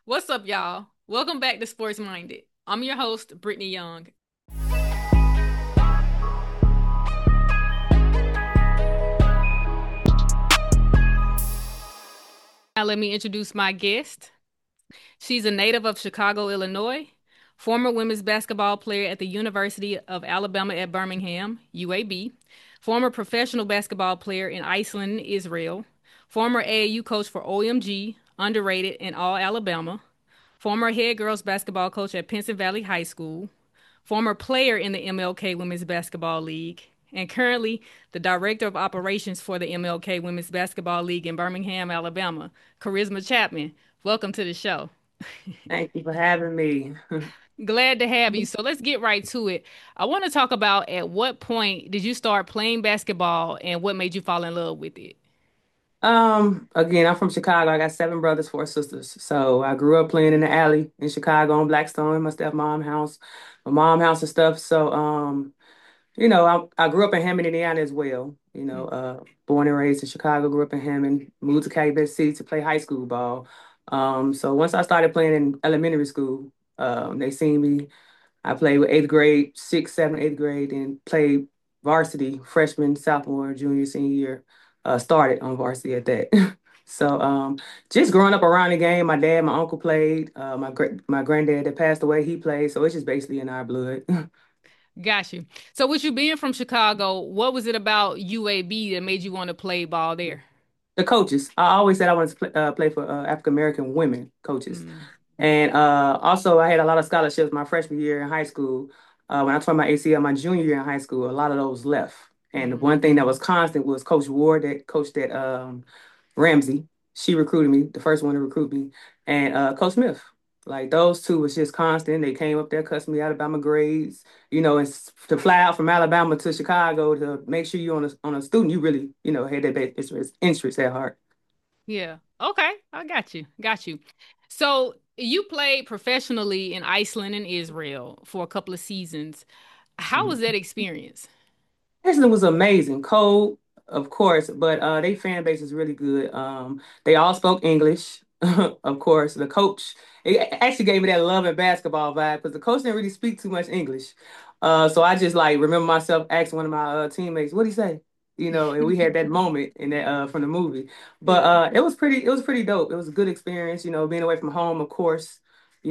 What's up, y'all? Welcome back to Sports Minded. I'm your host, Brittany Young. Now, let me introduce my guest. She's a native of Chicago, Illinois, former women's basketball player at the University of Alabama at Birmingham, UAB, former professional basketball player in Iceland and Israel, former AAU coach for OMG, underrated and all Alabama, former head girls basketball coach at Pinson Valley High School, former player in the MLK Women's Basketball League, and currently the director of operations for the MLK Women's Basketball League in Birmingham, Alabama, Charisma Chapman. Welcome to the show. Thank you for having me. Glad to have you. So let's get right to it. I want to talk about at what point did you start playing basketball and what made you fall in love with it? Again, I'm from Chicago. I got seven brothers, four sisters. So I grew up playing in the alley in Chicago on Blackstone, my stepmom house, my mom house and stuff. So, I grew up in Hammond, Indiana as well. Born and raised in Chicago, grew up in Hammond, moved to Calumet City to play high school ball. So once I started playing in elementary school, they seen me. I played with eighth grade, sixth, seventh, eighth grade, and played varsity freshman, sophomore, junior, senior year. Started on varsity at that. So just growing up around the game, my dad, my uncle played. My granddad that passed away, he played. So it's just basically in our blood. Got you. So with you being from Chicago, what was it about UAB that made you want to play ball there? The coaches, I always said I wanted to play for African American women coaches. Mm. And also, I had a lot of scholarships my freshman year in high school. When I tore my ACL my junior year in high school, a lot of those left. And the Mm. one thing that was constant was Coach Ward, that coach that Ramsey. She recruited me, the first one to recruit me, and Coach Smith. Like those two was just constant. They came up there, cussed me Alabama grades, to fly out from Alabama to Chicago to make sure you on a student, you really, had that best interest at heart. Yeah. Okay. I got you. Got you. So you played professionally in Iceland and Israel for a couple of seasons. How was that experience? Iceland was amazing. Cold, of course, but they fan base is really good. They all spoke English, of course. The coach, it actually gave me that love and basketball vibe because the coach didn't really speak too much English. So I just like remember myself asking one of my teammates, "What would he say?" And we had that moment in that from the movie. But Yeah. it was pretty dope. It was a good experience, being away from home, of course.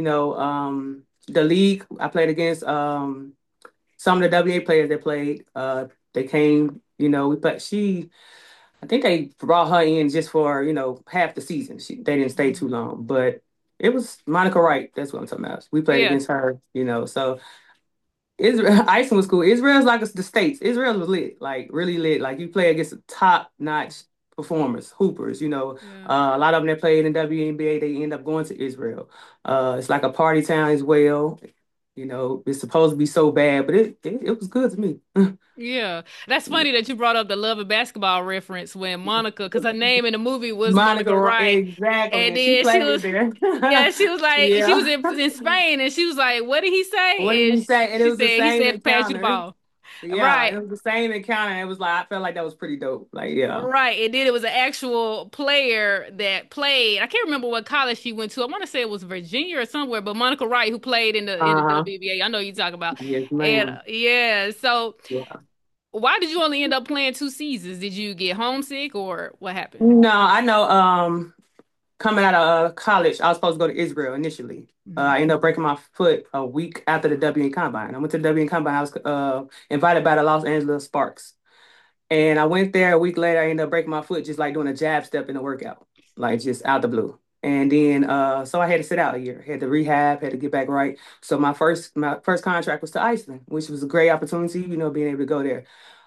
The league I played against. Some of the WA players that played, they came, we played, I think they brought her in just for, half the season. They didn't stay too Mhm. long, but it was Monica Wright. That's what I'm talking about. We played Yeah. against her, so Israel, Iceland was cool. Israel's like the States. Israel was lit, like really lit. Like you play against top-notch performers, hoopers, Yeah. a lot of them that played in WNBA, they end up going to Israel. It's like a party town as well. It's supposed to be so bad, but it was good to me. Yeah. That's funny that you brought up the love of basketball reference when Monica, because her name in the movie was Monica, Monica Wright. exactly, And and she then she played was, there. yeah, she was like, she was Yeah. in Spain and she was like, what did he What did say? And he say? And it she was the said, he same said, pass you the encounter. ball. Yeah, Right. it was the same encounter. It was like I felt like that was pretty dope. Like, yeah. Right. And then it was an actual player that played. I can't remember what college she went to. I want to say it was Virginia or somewhere, but Monica Wright, who played in the Uh-huh. WNBA. I know you talk about. Yes, And ma'am. yeah, so Yeah. why did you only end up playing two seasons? Did you get homesick or what happened? No, I know. Coming out of college, I was supposed to go to Israel initially. Mhm. I ended up breaking my foot a week after the WN Combine. I went to the WN Combine. I was invited by the Los Angeles Sparks. And I went there a week later. I ended up breaking my foot just like doing a jab step in the workout, like just out the blue. And then, so I had to sit out a year, had to rehab, had to get back right. So my first contract was to Iceland, which was a great opportunity, being able to go there.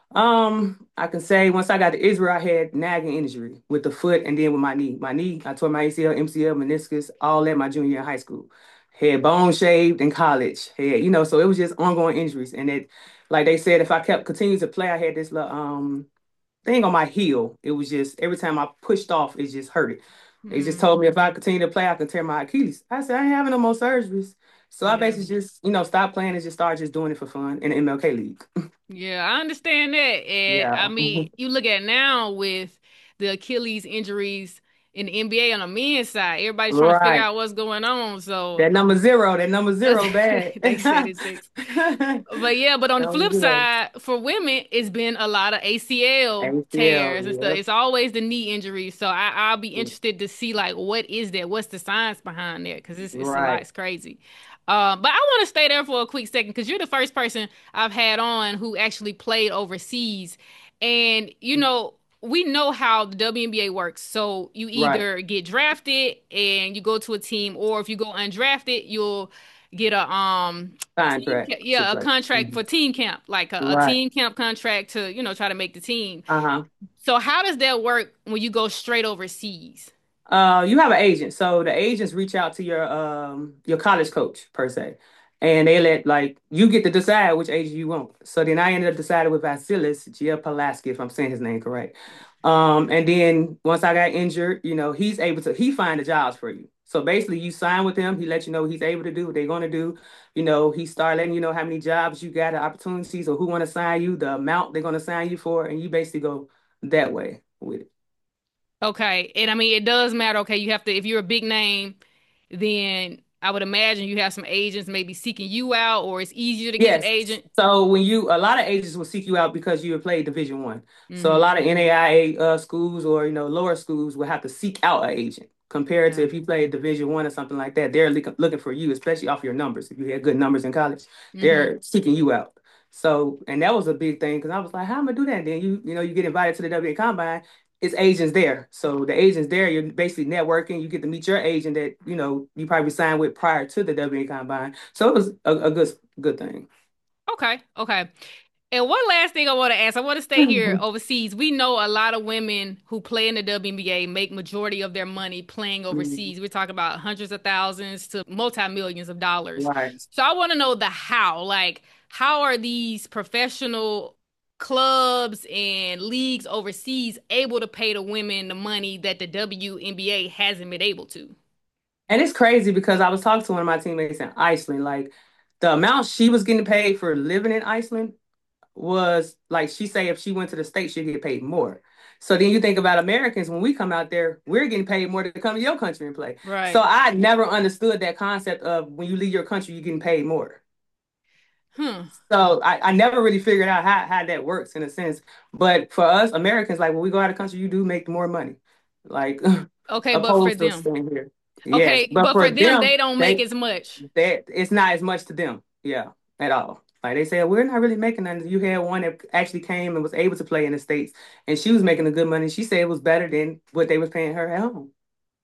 I can say once I got to Israel, I had nagging injury with the foot and then with my knee. My knee, I tore my ACL, MCL, meniscus, all at my junior year in high school. Had bone shaved in college. So it was just ongoing injuries. And like they said, if I kept continuing to play, I had this little thing on my heel. It was just every time I pushed off, it just hurted. They just Mm, told me if I continue to play, I could tear my Achilles. I said I ain't having no more surgeries. So I yeah. basically just, stopped playing and just started just doing it for fun in the MLK league. Yeah, I understand that. And Yeah. I mean, you look at now with the Achilles injuries, in the NBA on the men's side. Everybody's trying to figure Right. out what's going on. So That number zero bad. they said it's six. But yeah, but on the Number flip zero. side, for women, it's been a lot of ACL ACL, tears and stuff. yep. It's always the knee injuries. So I'll be interested to see like what is that? What's the science behind that? Because it's a lot. Right, It's crazy. But I want to stay there for a quick second because you're the first person I've had on who actually played overseas. And we know how the WNBA works. So you right. either get drafted and you go to a team, or if you go undrafted, you'll get a Contract to a play. contract Mhm. for team camp, like a Right. team camp contract to, try to make the team. Uh-huh. So how does that work when you go straight overseas? You have an agent. So the agents reach out to your college coach per se. And they let like you get to decide which agent you want. So then I ended up deciding with Vasilis Giapalaski, if I'm saying his name correct. And then once I got injured, he's able to he find the jobs for you. So basically you sign with him, he lets you know what he's able to do, what they're gonna do. He start letting you know how many jobs you got, the opportunities, or who want to sign you, the amount they're gonna sign you for, and you basically go that way with it. Okay. And I mean, it does matter. Okay. You have to, if you're a big name, then I would imagine you have some agents maybe seeking you out, or it's easier to get an Yes. agent. So a lot of agents will seek you out because you have played Division One. So a Hmm. lot of NAIA schools or lower schools will have to seek out an agent compared to Yeah. if you played Division One or something like that. They're looking for you, especially off your numbers. If you had good numbers in college, Hmm. they're seeking you out. So and that was a big thing because I was like, how am I gonna do that? Then you get invited to the WA Combine. It's agents there. So the agents there, you're basically networking. You get to meet your agent that you probably signed with prior to the WA Combine. So it was a good thing. Okay. Okay. And one last thing I want to ask, I want to stay here overseas. We know a lot of women who play in the WNBA make majority of their money playing Mhm. overseas. We're talking about hundreds of thousands to multi-millions of dollars. Right. So I want to know the how. Like, how are these professional clubs and leagues overseas able to pay the women the money that the WNBA hasn't been able to? And it's crazy because I was talking to one of my teammates in Iceland. Like the amount she was getting paid for living in Iceland was like she say if she went to the States, she'd get paid more. So then you think about Americans, when we come out there, we're getting paid more to come to your country and play. So Right. I never understood that concept of when you leave your country, you're getting paid more. Hmm. So I never really figured out how that works in a sense. But for us Americans, like when we go out of the country, you do make more money. Like Okay, but for opposed to them. staying here. Yes. Okay, But but for for them, them, they don't make they as much. that it's not as much to them. Yeah, at all. Like they said, we're not really making nothing. You had one that actually came and was able to play in the States and she was making a good money. She said it was better than what they was paying her at home.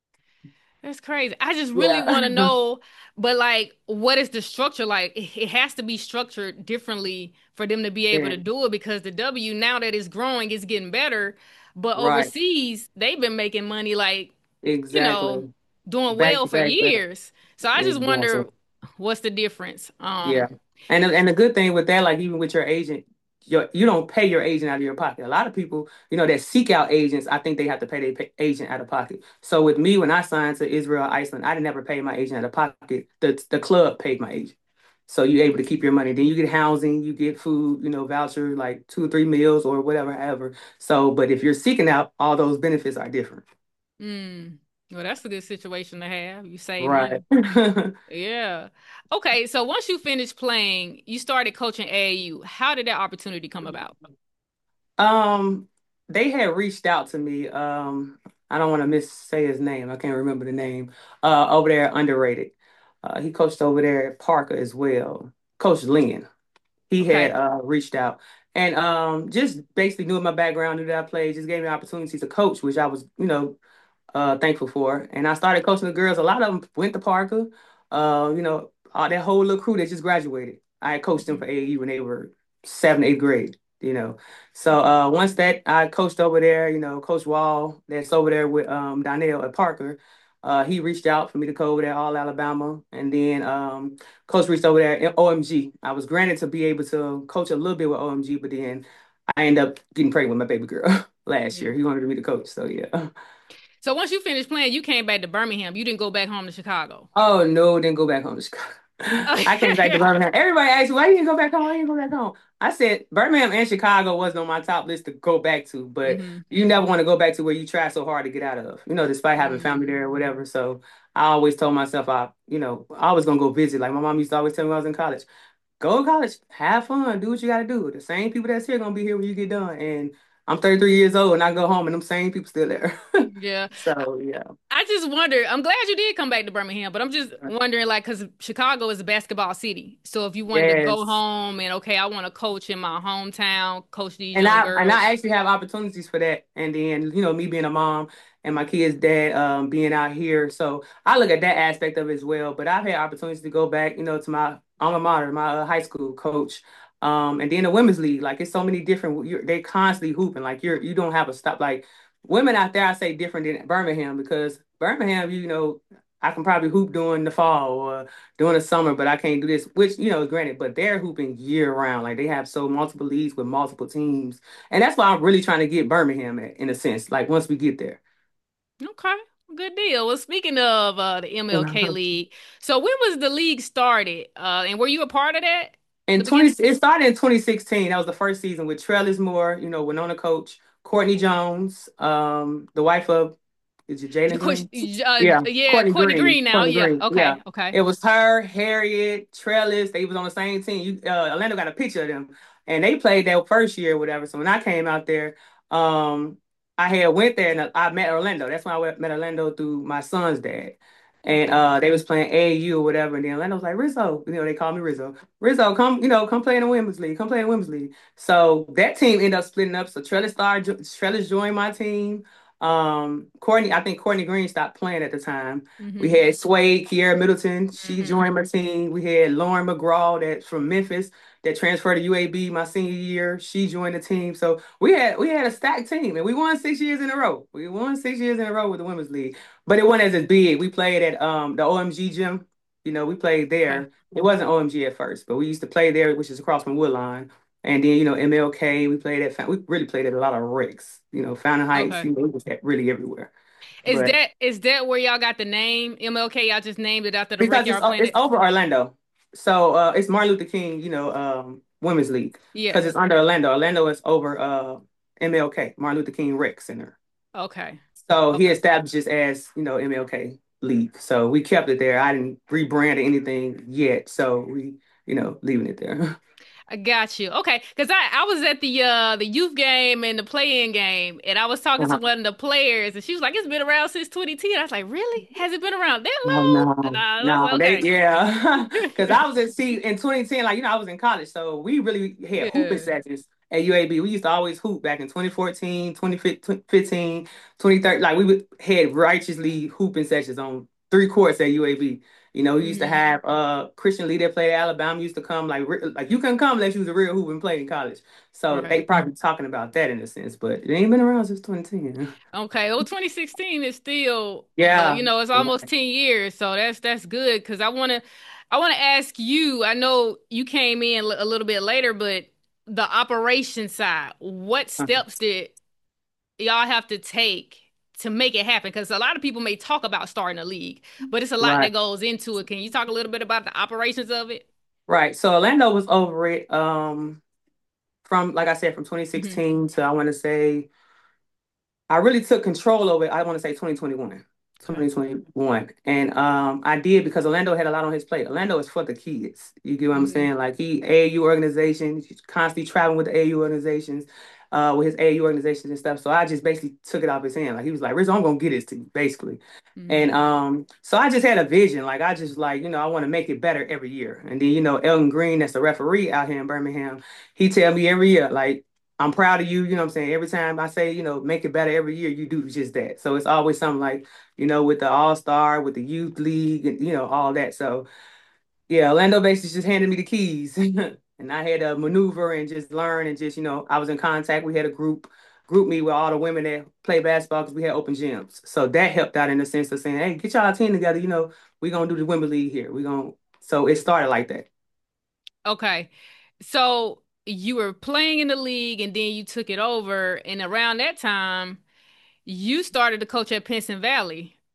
That's crazy. I just really want to Yeah. know, but like, what is the structure like? It has to be structured differently for them to be able Yeah, to do it because the W, now that it's growing, it's getting better. But right. overseas, they've been making money like, you know, Exactly. doing Back well to for back, back. years. So I just Exactly. wonder what's the difference. Yeah. And the good thing with that, like even with your agent, you don't pay your agent out of your pocket. A lot of people, that seek out agents, I think they have to pay their agent out of pocket. So with me, when I signed to Israel, Iceland, I didn't never pay my agent out of pocket. The club paid my agent. So you're able to keep your money. Then you get housing, you get food, voucher, like 2 or 3 meals or whatever, however. So, but if you're seeking out, all those benefits are different. Mm. Well, that's a good situation to have. You save Right. money. Yeah. Okay, so once you finished playing, you started coaching AAU. How did that opportunity come about? Um, they had reached out to me. I don't want to miss say his name. I can't remember the name. Over there, underrated. He coached over there at Parker as well. Coach Lynn. He had Okay. reached out and just basically knew my background, knew that I played, just gave me opportunities to coach, which I was, thankful for. And I started coaching the girls. A lot of them went to Parker. All that whole little crew that just graduated. I coached them Mhm. for AAU when they were 7th, 8th grade. So Okay. once that I coached over there, Coach Wall, that's over there with Donnell at Parker. He reached out for me to coach over there, all Alabama, and then Coach reached over there at OMG. I was granted to be able to coach a little bit with OMG, but then I ended up getting pregnant with my baby girl last Yeah. year. He wanted me to coach, so yeah. So once you finished playing, you came back to Birmingham. You didn't go back home to Chicago. Oh no, didn't go back home to Chicago. I came back to Birmingham. Everybody asked, why you didn't go back home? Why you didn't go back home? I said Birmingham and Chicago wasn't on my top list to go back to, but Hmm. you never want to go back to where you try so hard to get out of, despite having family there or whatever. So I always told myself I was gonna go visit. Like my mom used to always tell me when I was in college, go to college, have fun, do what you gotta do. The same people that's here gonna be here when you get done. And I'm 33 years old and I go home and them same people still there. Yeah. So yeah. I just wonder. I'm glad you did come back to Birmingham, but I'm just wondering, like, because Chicago is a basketball city. So if you wanted to go Yes. home and okay, I want to coach in my hometown, coach these And young I girls. actually have opportunities for that. And then, me being a mom and my kid's dad being out here. So I look at that aspect of it as well. But I've had opportunities to go back, to my alma mater, my high school coach. And then the women's league. Like it's so many different they constantly hooping. Like you don't have a stop. Like women out there, I say different than Birmingham because Birmingham, I can probably hoop during the fall or during the summer, but I can't do this, which, granted, but they're hooping year round. Like they have so multiple leagues with multiple teams. And that's why I'm really trying to get Birmingham at, in a sense, like once we get there. Okay, good deal. Well, speaking of the MLK Mhm. League, so when was the league started? And were you a part of that? The And beginning? it started in 2016. That was the first season with Trellis Moore, Winona Coach, Courtney Jones, the wife of, is it Jalen Green? Yeah, Yeah, Courtney Courtney Green. Green now. Courtney Yeah. Green. Yeah. Okay. Okay. It was her, Harriet, Trellis. They was on the same team. Orlando got a picture of them. And they played that first year or whatever. So when I came out there, um, I had went there and I met Orlando. That's when met Orlando through my son's dad. And Okay. they was playing AAU or whatever. And then Orlando was like, Rizzo, they called me Rizzo. Rizzo, come play in the women's league. Come play in the women's league. So that team ended up splitting up. So Trellis joined my team. I think Courtney Green stopped playing at the time. We Mm-hmm. had Sway, Kiera Middleton, she Mm-hmm. joined my team. We had Lauren McGraw that's from Memphis that transferred to UAB my senior year. She joined the team. So we had a stacked team and we won 6 years in a row. We won 6 years in a row with the women's league. But it wasn't as big. We played at the OMG gym. We played Okay. there. It wasn't OMG at first, but we used to play there, which is across from Woodline. And then, MLK, we really played at a lot of Ricks, Fountain Heights, Okay. it was really everywhere. Is But that where y'all got the name MLK? Y'all just named it after the wreck because y'all playing it's it? over Orlando. So it's Martin Luther King, Women's League. Yeah. Because it's under Orlando. Orlando is over MLK, Martin Luther King Rec Center. Okay. So he Okay. established it as, MLK League. So we kept it there. I didn't rebrand anything yet. So leaving it there. I got you. Okay, because I was at the youth game and the play-in game, and I was talking to Uh-huh. one of the players, and she was like, "It's been around since 2010." I was like, "Really? Has it been around that Oh long?" no, Nah, that's no, okay. yeah, because I was in 2010, like I was in college, so we really had hooping Yeah. sessions at UAB. We used to always hoop back in 2014, 2015, 2013. Like had righteously hooping sessions on three courts at UAB. We used to Hmm. have Christian Lee that played at Alabama used to come like you couldn't come unless you was a real hoop and played in college. So Right. they probably talking about that in a sense, but it ain't been around since 2010. Okay. Well, 2016 is still, Yeah. it's almost 10 years, so that's good because I wanna ask you. I know you came in a little bit later, but the operation side, what steps did y'all have to take to make it happen? Because a lot of people may talk about starting a league, but it's a lot that Right. goes into it. Can you talk a little bit about the operations of it? Right. So Orlando was over it from like I said from Hmm. 2016 to I want to say I really took control over it. I want to say 2021. Okay. 2021. And I did because Orlando had a lot on his plate. Orlando is for the kids. You get what I'm Hmm. saying? Like he AAU organization, he's constantly traveling with the AAU organizations, with his AAU organizations and stuff. So I just basically took it off his hand. Like he was like, Rizzo, I'm gonna get this to you, basically. Hmm. And so I just had a vision. Like I just like, I want to make it better every year. And then, Elton Green, that's the referee out here in Birmingham, he tell me every year, like, I'm proud of you, you know what I'm saying? Every time I say, make it better every year, you do just that. So it's always something like, with the All-Star, with the Youth League, and all that. So yeah, Orlando basically just handed me the keys. And I had to maneuver and just learn and just, I was in contact. We had a group me with all the women that play basketball because we had open gyms. So that helped out in the sense of saying, hey, get y'all team together, we're gonna do the women league here. We're gonna so it started like that. Okay. So you were playing in the league and then you took it over, and around that time, you started to coach at Pinson Valley.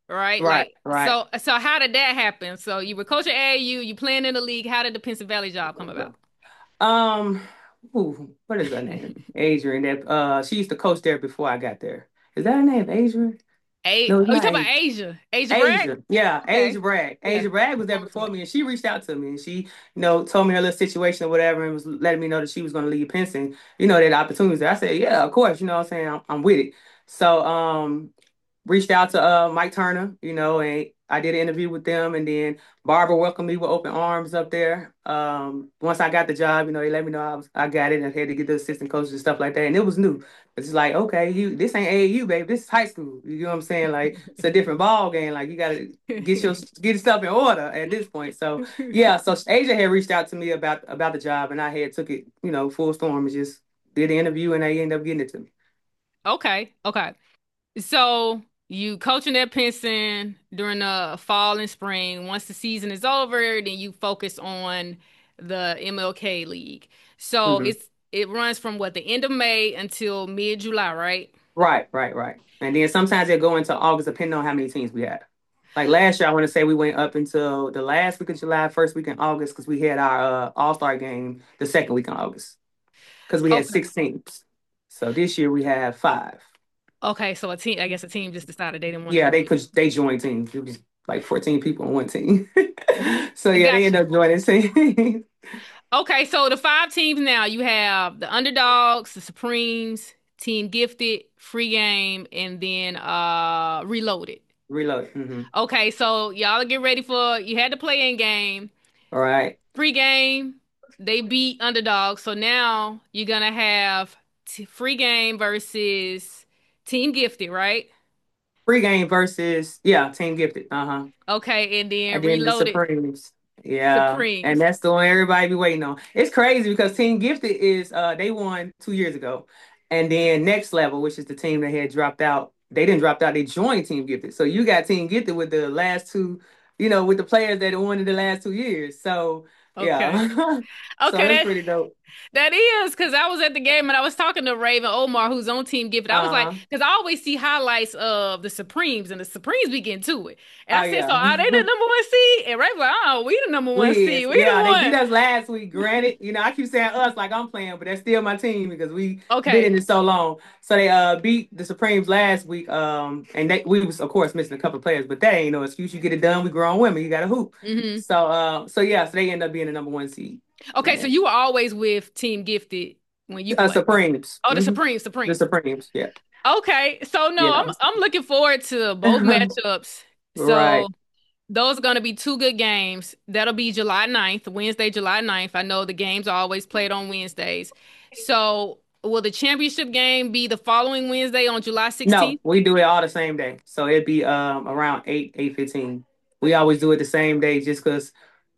right? Right, Like, right. so how did that happen? So you were coaching AAU, you playing in the league. How did the Penson Valley job come about? Um, what is her name? Adrian. That she used to coach there before I got there. Is that her name, Adrian? No, it's Oh, you not talking about Adrian. Asia? Asia Bragg? Asia, yeah, Okay. Asia Bragg. Yeah. Asia Bragg was there before me, and she reached out to me, and she, told me her little situation or whatever, and was letting me know that she was going to leave Penson. That opportunities there. I said, yeah, of course. What I'm saying, I'm with it. So, reached out to Mike Turner, and I did an interview with them, and then Barbara welcomed me with open arms up there. Once I got the job, they let me know I got it, and I had to get the assistant coaches and stuff like that, and it was new. It's like, okay, this ain't AAU, baby, this is high school. You know what I'm saying? Like it's a different ball game. Like you gotta get stuff in order at this point. So yeah, so Asia had reached out to me about the job, and I had took it, full storm and just did the interview, and they ended up getting it to me. Okay. Okay. So you coaching at Penson during the fall and spring. Once the season is over, then you focus on the MLK League. So Hmm. it runs from what, the end of May until mid-July, right? Right, right, right. And then sometimes they go into August depending on how many teams we had. Like last year, I want to say we went up until the last week of July, first week in August, because we had our All-Star game the second week in August, because we had Okay. 6 teams. So this year we have 5. Okay, so I guess a team just decided they didn't want to Yeah, do it. they joined teams. It was like 14 people on one team. So yeah, they end Gotcha. up joining teams. Okay, so the five teams now, you have the Underdogs, the Supremes, Team Gifted, Free Game, and then Reloaded. Reload. Hmm. Okay, so y'all get ready for, you had to play in game. All right. Free Game, they beat Underdogs. So now you're gonna have Free Game versus Team Gifted, right? Free game versus, yeah, Team Gifted. Uh-huh. Okay, and then And then the Reloaded Supremes. Yeah. And Supremes. that's the one everybody be waiting on. It's crazy because Team Gifted is they won 2 years ago. And then Next Level, which is the team that had dropped out, they didn't drop out, they joined Team Gifted. So you got Team Gifted with the last two, with the players that won in the last 2 years. So Okay. yeah. So Okay, that's pretty dope. that is because I was at the game and I was talking to Raven Omar, who's on Team Gifted. I was like, Uh-huh. because I always see highlights of the Supremes and the Supremes be getting to it. And Oh I said, so yeah. are they the number one seed? And Raven like, oh, we the number one We seed. is. We the Yeah, they beat one. us last week. Granted, I keep saying us like I'm playing, but that's still my team because we been in Okay. it so long. So they beat the Supremes last week. And we was of course missing a couple of players, but that ain't no excuse. You get it done. We grown women. You got to hoop. Hmm. So yeah, so they end up being the number one seed. Okay, so And you were always with Team Gifted when you played. Supremes. Oh, the Hmm. Supremes, The Supremes. Supremes. Yeah. Okay, so no, I'm looking forward to both matchups. So Right. those are going to be two good games. That'll be July 9th, Wednesday, July 9th. I know the games are always played on Wednesdays. So will the championship game be the following Wednesday on July No, 16th? we do it all the same day. So it'd be around 8:15. We always do it the same day just because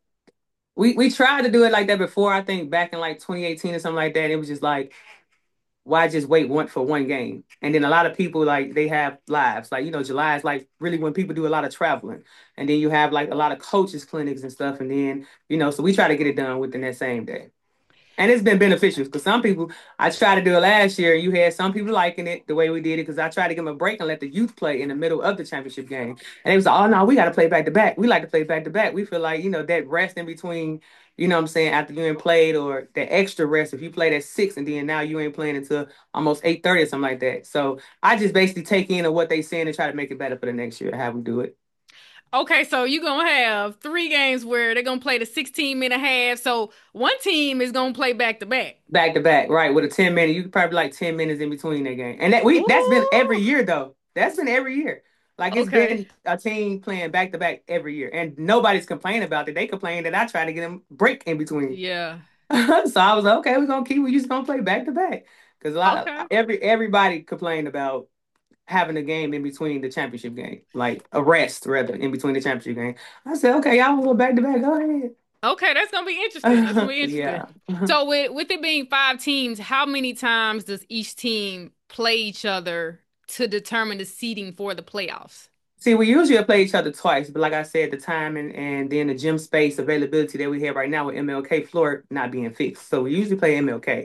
we tried to do it like that before, I think back in like 2018 or something like that. It was just like, why just wait one for one game? And then a lot of people like they have lives. Like, July is like really when people do a lot of traveling. And then you have like a lot of coaches clinics and stuff. And then, so we try to get it done within that same day. And it's been beneficial because some people, I tried to do it last year, and you had some people liking it the way we did it because I tried to give them a break and let the youth play in the middle of the championship game. And it was like, oh, no, we got to play back to back. We like to play back to back. We feel like, that rest in between, what I'm saying, after you ain't played or the extra rest, if you played at 6 and then now you ain't playing until almost 8:30 or something like that. So I just basically take in what they saying and try to make it better for the next year, how we do it. Okay, so you're going to have three games where they're going to play the 16-minute half. So one team is going to play back to back. Back to back, right? With a 10 minute, you could probably like 10 minutes in between that game, and that's been every Ooh. year though. That's been every year. Like it's Okay. been a team playing back to back every year, and nobody's complaining about it. They complain that I try to get them break in between. Yeah. So I was like, okay, we're gonna keep. We just gonna play back to back because a lot Okay. of everybody complained about having a game in between the championship game, like a rest rather in between the championship game. I said, okay, y'all want to go back to back? Go Okay, that's gonna be interesting. That's gonna ahead. be interesting. Yeah. So with it being five teams, how many times does each team play each other to determine the seeding for the playoffs? See, we usually play each other twice, but like I said, the time and then the gym space availability that we have right now with MLK floor not being fixed. So we usually play MLK.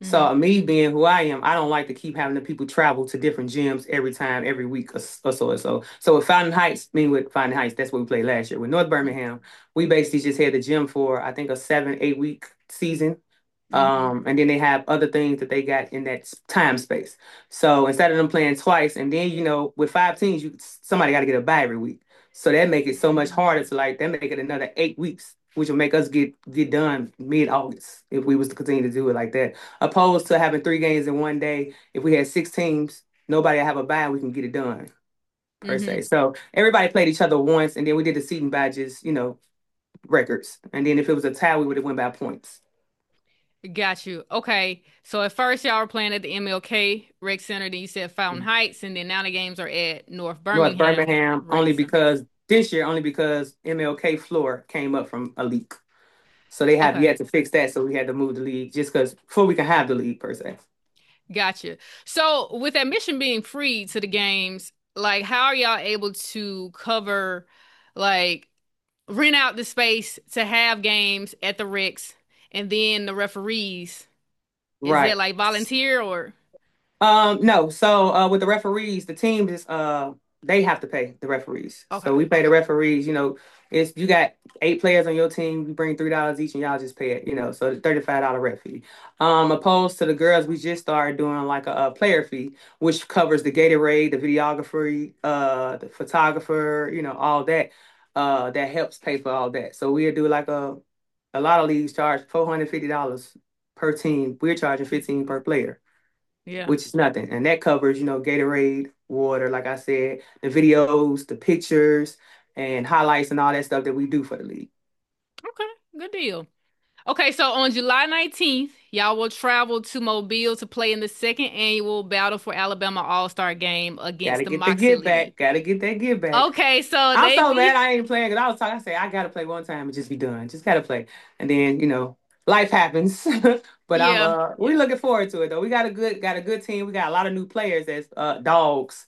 Mm-hmm. So me being who I am, I don't like to keep having the people travel to different gyms every time, every week or so. So with Fountain Heights, with Fountain Heights, that's what we played last year. With North Birmingham, we basically just had the gym for I think a 7, 8 week season. Mm-hmm. And then they have other things that they got in that time space. So instead of them playing twice, and then with 5 teams, somebody got to get a bye every week. So that make it so much harder to like. That make it another 8 weeks, which will make us get done mid-August if we was to continue to do it like that. Opposed to having 3 games in one day. If we had 6 teams, nobody have a bye, we can get it done per Mm-hmm. se. So everybody played each other once, and then we did the seating badges, records. And then if it was a tie, we would have went by points. Got you. Okay. So at first y'all were playing at the MLK Rec Center, then you said Fountain Heights, and then now the games are at North North Birmingham Birmingham Rec Center. only because MLK floor came up from a leak. So they have Okay. yet to fix that. So we had to move the league just because before we can have the league per se. Gotcha. So with admission being free to the games, like how are y'all able to cover, like rent out the space to have games at the Recs and then the referees? Is that Right. like volunteer or? No. So with the referees, the team is they have to pay the referees. So Okay. we pay the referees, it's you got 8 players on your team, you bring $3 each and y'all just pay it, so the $35 ref fee. Opposed to the girls, we just started doing like a player fee, which covers the Gatorade, the videographer, the photographer, all that. That helps pay for all that. So we'll do like a lot of leagues charge $450 per team. We're charging 15 per player, Yeah. which is nothing. And that covers, Gatorade, water, like I said, the videos, the pictures, and highlights and all that stuff that we do for the league. Okay. Good deal. Okay, so on July 19th, y'all will travel to Mobile to play in the second annual Battle for Alabama All-Star Game against Gotta the get the Moxie get League. back. Gotta get that get back. Okay, so I'm they so mad be I ain't playing because I was talking. I say I gotta play one time and just be done. Just gotta play, and then life happens. But I'm yeah, we yeah. looking forward to it though. We got a good team. We got a lot of new players as dogs.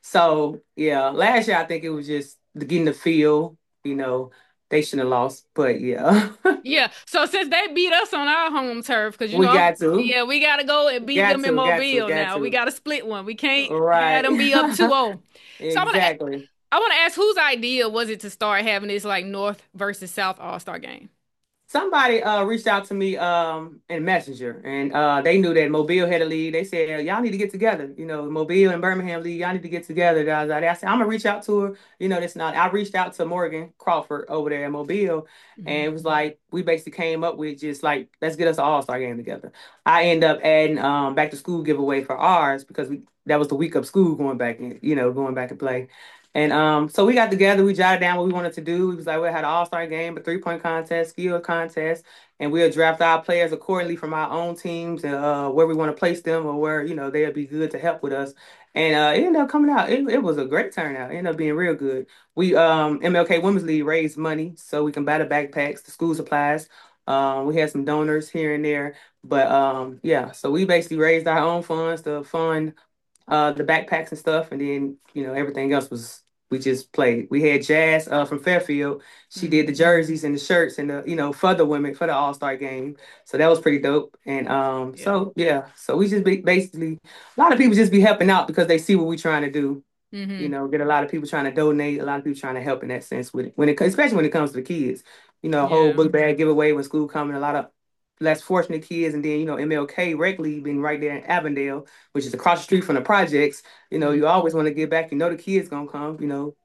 So yeah, last year I think it was just getting the feel. You know, they shouldn't have lost, but yeah, Yeah. So since they beat us on our home turf, because we got to, yeah, we gotta go and beat got them in to, got to, Mobile got now. We to. gotta split one. We can't have Right, them be up 2-0. So exactly. I wanna ask whose idea was it to start having this like North versus South All-Star game? Somebody reached out to me in Messenger, and they knew that Mobile had a lead. They said y'all need to get together. Mobile and Birmingham league, y'all need to get together. I said I'm gonna reach out to her. This not. I reached out to Morgan Crawford over there at Mobile, and Hmm. it was like we basically came up with just like let's get us an All Star game together. I end up adding back to school giveaway for ours because that was the week of school going back in, going back to play. And so we got together, we jotted down what we wanted to do. We was like, we had an all-star game, a three-point contest, skill contest, and we'll draft our players accordingly from our own teams and where we want to place them or where, they'll be good to help with us. And it ended up coming out. It was a great turnout. It ended up being real good. We MLK Women's League raised money so we can buy the backpacks, the school supplies. We had some donors here and there. But yeah, so we basically raised our own funds to fund the backpacks and stuff, and then everything else was we just played. We had Jazz from Fairfield. She did the Hmm. jerseys and the shirts and the for the women for the All Star game. So that was pretty dope. And Yeah. so yeah, so we just basically a lot of people just be helping out because they see what we're trying to do. Hmm. Get a lot of people trying to donate, a lot of people trying to help in that sense with it. Especially when it comes to the kids. A whole Yeah. book bag giveaway when school coming, a lot of less fortunate kids, and then MLK Rec League being right there in Avondale, which is across the street from the projects. You Hmm. always want to give back. The kids gonna come.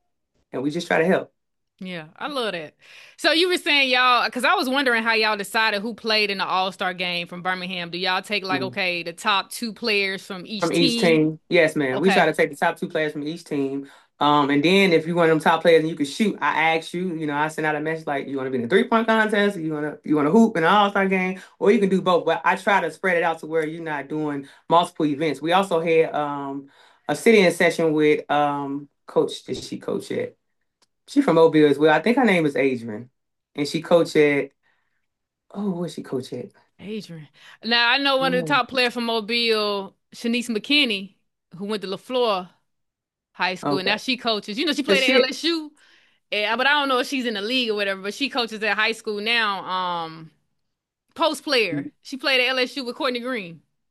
And we just try to help. Yeah, I love that. So you were saying y'all, because I was wondering how y'all decided who played in the All-Star game from Birmingham. Do y'all take like, Mm. okay, the top two players from each From each team? team. Yes, man. We try Okay. to take the top 2 players from each team. And then if you want them top players and you can shoot, I ask you, I send out a message like you want to be in a 3-point contest, or you want to hoop in an all-star game, or you can do both. But I try to spread it out to where you're not doing multiple events. We also had a sit-in session with coach, did she coach at? She from Mobile as well. I think her name is Adrian. And she coached at where's she coach at? Adrian. Now I know one of the Mm. top players from Mobile, Shanice McKinney, who went to LaFleur High School, and now Okay. she coaches. She The played at shit. LSU, but I don't know if she's in the league or whatever. But she coaches at high school now. Post player. She played at LSU with Courtney Green.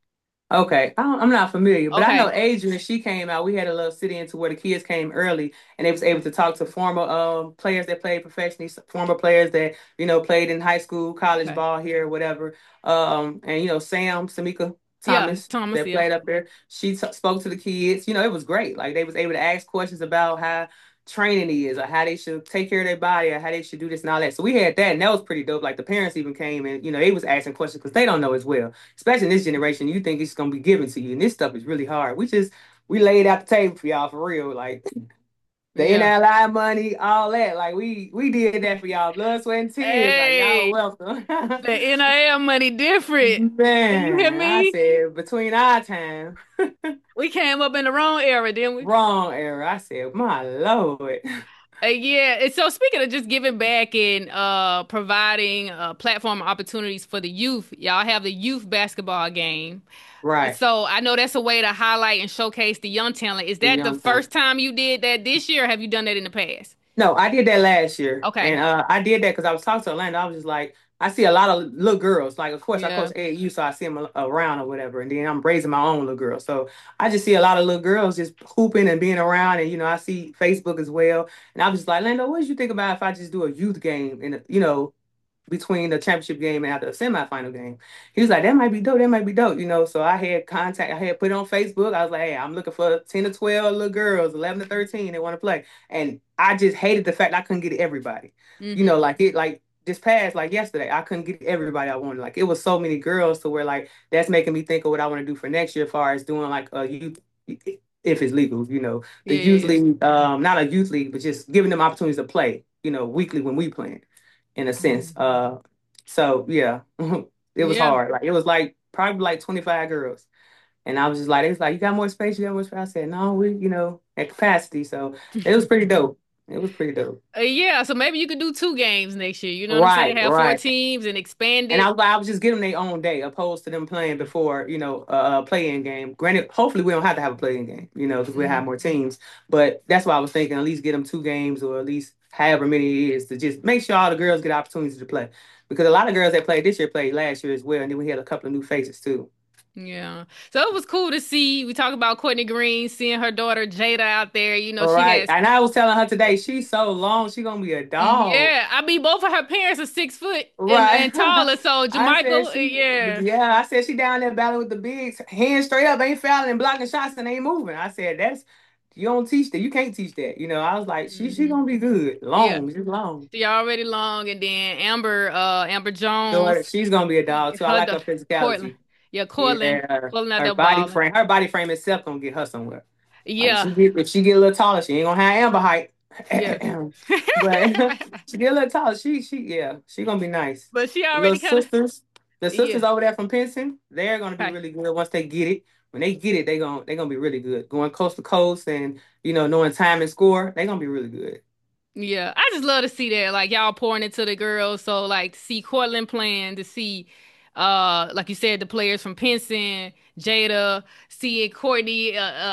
Okay, I'm not familiar, but I know Okay. Adrian. She came out. We had a little sit-in to where the kids came early, and they was able to talk to former players that played professionally, former players that played in high school, college Okay. ball here, whatever. And Sam Samika Yeah, Thomas Thomas, that yeah. played up there. She spoke to the kids. It was great. Like they was able to ask questions about how training is, or how they should take care of their body, or how they should do this and all that. So we had that, and that was pretty dope. Like the parents even came and they was asking questions because they don't know as well, especially in this generation. You think it's gonna be given to you, and this stuff is really hard. We laid out the table for y'all for real, like the Yeah. NIL money, all that. Like we did that for y'all, blood, sweat, and tears. Like y'all are Hey, welcome. the NIL money different. You hear Man, I me? said between our time, We came up in the wrong era, didn't we? wrong era. I said, my lord. Yeah, and so speaking of just giving back and providing platform opportunities for the youth, y'all have the youth basketball game. Right, So I know that's a way to highlight and showcase the young talent. Is the that the young time. first time you did that this year, or have you done that in the past? No, I did that last year, and Okay. I did that because I was talking to Orlando. I was just like, I see a lot of little girls. Like, of course, I coach Yeah. AAU, so I see them around or whatever. And then I'm raising my own little girl, so I just see a lot of little girls just hooping and being around. And I see Facebook as well. And I was just like, Lando, what did you think about if I just do a youth game in between the championship game and after the semifinal game? He was like, that might be dope. That might be dope. So I had contact. I had put it on Facebook. I was like, hey, I'm looking for 10 to 12 little girls, 11 to 13 that want to play. And I just hated the fact I couldn't get everybody. Mm-hmm. Like this past, like yesterday, I couldn't get everybody I wanted. Like it was so many girls to where like that's making me think of what I want to do for next year as far as doing like a youth, if it's legal, the Yeah, youth yeah, league, not a youth league, but just giving them opportunities to play, weekly when we play in a sense. So yeah, it was yeah. hard. Like it was like probably like 25 girls. And I was just like, it was like, you got more space, you got more space. I said, no, we, at capacity. So it was pretty dope. It was pretty dope. Yeah, so maybe you could do two games next year. You know what I'm saying? Right, Have four right. teams and expand And it. I was just getting their own day opposed to them playing before, a play-in game. Granted, hopefully we don't have to have a play-in game, because we'll have Hmm. more teams. But that's why I was thinking at least get them two games or at least however many it is to just make sure all the girls get opportunities to play. Because a lot of girls that played this year played last year as well. And then we had a couple of new faces too. Yeah. So it was cool to see. We talk about Courtney Green, seeing her daughter Jada out there. You know, All she right. has, And I was telling her today, she's so long, she's gonna be a dog. yeah. I mean, both of her parents are 6 foot and, Right. and taller. So I said Jermichael, she, yeah. yeah, I said she down there battling with the bigs, hands straight up, ain't fouling and blocking shots and ain't moving. I said you don't teach that, you can't teach that. I was like, she Hmm. gonna be good, Yeah. long, she's long. She already long. And then Amber Daughter, Jones, she's gonna be a dog too. I her, like her Cortland. physicality. Yeah, Cortland. Yeah, Cortland out her there body balling. frame, her body frame itself gonna get her somewhere. Like Yeah. if she get a little taller, she ain't gonna have Amber height. Yeah. But she get a little taller. She gonna be nice. But she The little already kind of, sisters, the yeah. sisters over there from Pinson, they're gonna be Okay. really good once they get it. When they get it, they gonna be really good. Going coast to coast and knowing time and score, they're gonna be really good. Yeah, I just love to see that, like y'all pouring into the girls. So like to see Cortland playing, to see, like you said, the players from Pinson, Jada, seeing Courtney,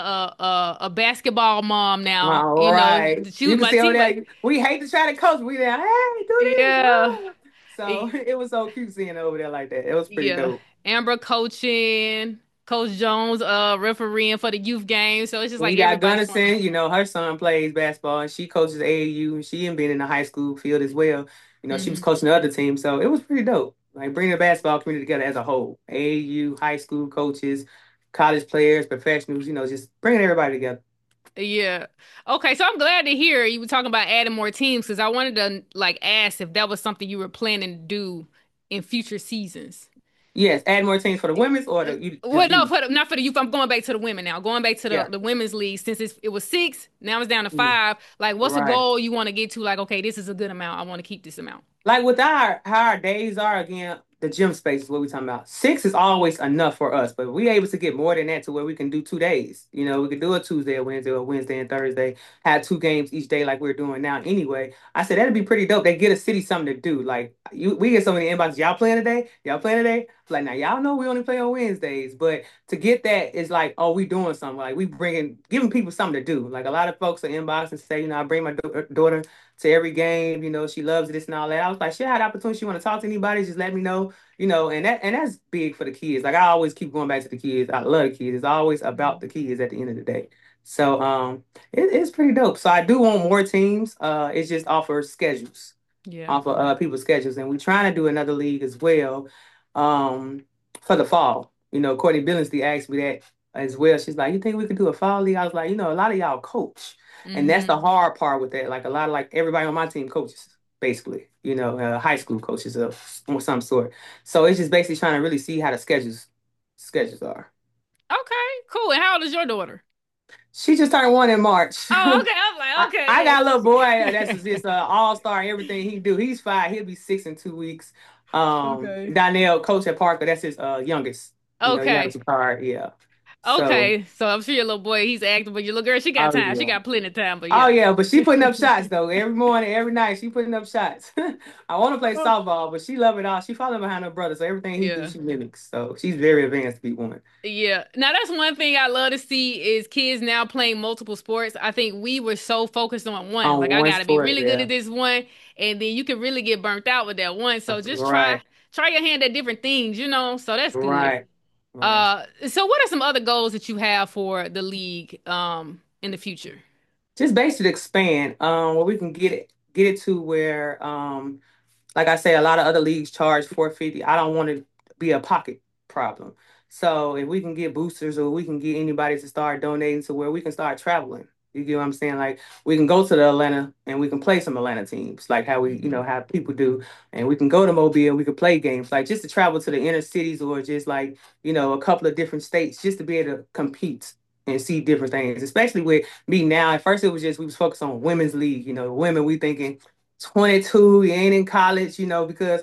a basketball mom now. All You know, right. she You was can my see over teammate. there. We hate to try to coach. We there, hey, do this, Yeah, run. So y- it was so cute seeing her over there like that. It was pretty yeah. dope. Amber coaching, Coach Jones, refereeing for the youth game. So it's just We like got everybody from. Gunnison, her son plays basketball and she coaches AAU and she ain't been in the high school field as well. She was Hmm. coaching the other team. So it was pretty dope. Like bringing the basketball community together as a whole. AAU, high school coaches, college players, professionals, just bringing everybody together. Yeah. Okay, so I'm glad to hear you were talking about adding more teams because I wanted to like ask if that was something you were planning to do in future seasons. Yes, add more teams for the women's or Well, just no, youth. for not for the youth. I'm going back to the women now. Going back to Yeah. the women's league since it was six, now it's down to Mhm. five. Like, what's a Right. goal you want to get to? Like, okay, this is a good amount. I want to keep this amount. Like with our how our days are again, the gym space is what we're talking about. Six is always enough for us, but we able to get more than that to where we can do 2 days. We could do a Tuesday, or Wednesday and Thursday, have two games each day like we're doing now anyway. I said that'd be pretty dope. They get a city something to do. Like we get so many inboxes, y'all playing today? Y'all playing today? Like now y'all know we only play on Wednesdays, but to get that is like, oh, we doing something. Like we giving people something to do. Like a lot of folks are inbox and say, I bring my daughter to every game. She loves this and all that. I was like, she had the opportunity. She want to talk to anybody, just let me know. And that's big for the kids. Like I always keep going back to the kids. I love the kids. It's always about the kids at the end of the day. So it's pretty dope. So I do want more teams. It's just off of schedules, Yeah. off of people's schedules, and we're trying to do another league as well, um, for the fall. Courtney Billingsley asked me that as well. She's like, "You think we could do a fall league?" I was like, a lot of y'all coach, and that's the Mm-hmm. hard part with that. Like a lot of like everybody on my team coaches, basically. High school coaches of some sort. So it's just basically trying to really see how the schedules are. Okay, cool. And how old is your daughter? She just turned 1 in March. Oh, okay. I'm I, like, okay, I yeah. got a little boy that's just all-star in everything he do. He's 5. He'll be 6 in 2 weeks. Okay. Donnell, coach at Parker, that's his youngest. He has Okay. a card, yeah. So, Okay. So I'm sure your little boy, he's active, but your little girl, she got oh time. She yeah. got plenty of time, but Oh yeah. yeah, but she putting up shots though. Every morning, every night, she putting up shots. I want to play Oh. softball, but she love it all. She following behind her brother, so everything he do, Yeah. she mimics. So she's very advanced to be one. Yeah. Now that's one thing I love to see is kids now playing multiple sports. I think we were so focused on one. On Like I one gotta be sport, really good yeah. at this one, and then you can really get burnt out with that one. So just try Right, try your hand at different things. So that's good. right, right. So what are some other goals that you have for the league in the future? Just basically expand, where we can get it to where, like I say, a lot of other leagues charge 450. I don't want to be a pocket problem. So if we can get boosters or we can get anybody to start donating to where we can start traveling. You get what I'm saying? Like we can go to the Atlanta and we can play some Atlanta teams, like how we, Hmm. have people do, and we can go to Mobile, we can play games, like just to travel to the inner cities or just like, a couple of different states just to be able to compete and see different things, especially with me now. At first it was just we was focused on women's league, women we thinking 22, you ain't in college, because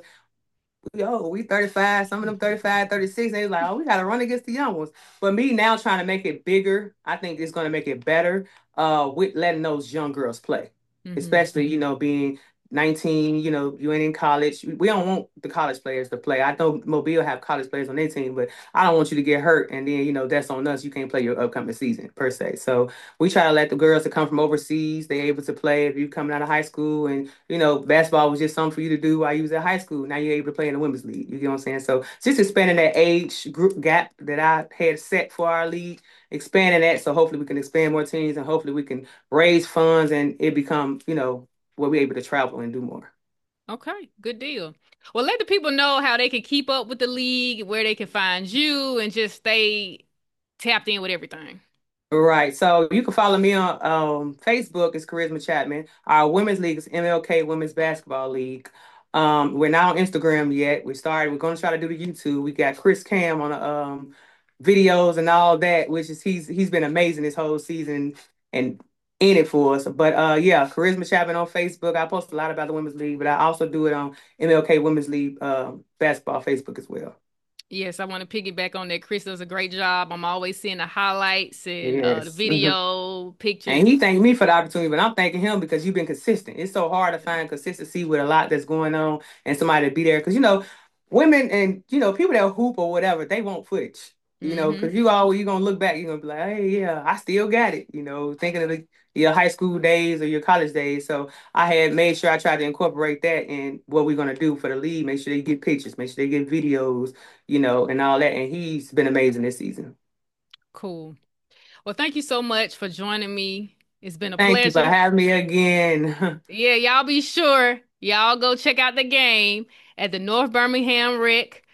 we 35, some of them 35, 36. They was like, oh, we got to run against the young ones. But me now trying to make it bigger, I think it's going to make it better, with letting those young girls play, Hmm. especially, being 19, you ain't in college. We don't want the college players to play. I know Mobile have college players on their team, but I don't want you to get hurt. And then, that's on us. You can't play your upcoming season per se. So we try to let the girls that come from overseas, they able to play if you coming out of high school and basketball was just something for you to do while you was at high school. Now you're able to play in the women's league. You get what I'm saying? So just expanding that age group gap that I had set for our league, expanding that so hopefully we can expand more teams and hopefully we can raise funds and it become, where we're able to travel and do more. Okay, good deal. Well, let the people know how they can keep up with the league, where they can find you, and just stay tapped in with everything. Right. So you can follow me on Facebook. It's Charisma Chapman. Our women's league is MLK Women's Basketball League. We're not on Instagram yet. We're going to try to do the YouTube. We got Chris Cam on the videos and all that, which is he's been amazing this whole season and in it for us. But yeah, Charisma Chapman on Facebook. I post a lot about the women's league, but I also do it on MLK Women's League basketball Facebook as well. Yes, I want to piggyback on that. Chris does a great job. I'm always seeing the highlights and the Yes. video And pictures. he thanked me for the opportunity, but I'm thanking him because you've been consistent. It's so hard to find consistency with a lot that's going on and somebody to be there. Because, women and, people that hoop or whatever, they want footage, Hmm. because you're going to look back, you're going to be like, hey, yeah, I still got it, thinking of your high school days or your college days. So I had made sure I tried to incorporate that in what we're going to do for the league. Make sure they get pictures, make sure they get videos, and all that. And he's been amazing this season. Cool. Well, thank you so much for joining me. It's been a Thank you for pleasure. having me again. Yeah, y'all be sure. Y'all go check out the game at the North Birmingham Rec,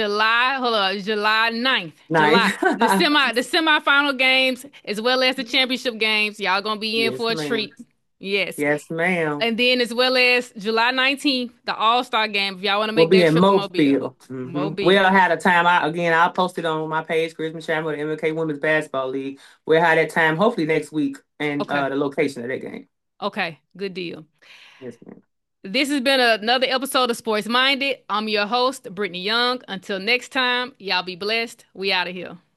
July 9th. Nice. The semifinal games as well as the championship games. Y'all gonna be in Yes, for a ma'am. treat. Yes. Yes, ma'am. And then as well as July 19th, the All-Star game. If y'all want to We'll make be that in trip to Mobile. Mobile. We'll Mobile. have a time. I'll post it on my page, Charisma Channel, with the MLK Women's Basketball League. We'll have that time hopefully next week and Okay. the location of that game. Okay. Good deal. Yes, ma'am. This has been another episode of Sports Minded. I'm your host, Brittany Young. Until next time, y'all be blessed. We out of here.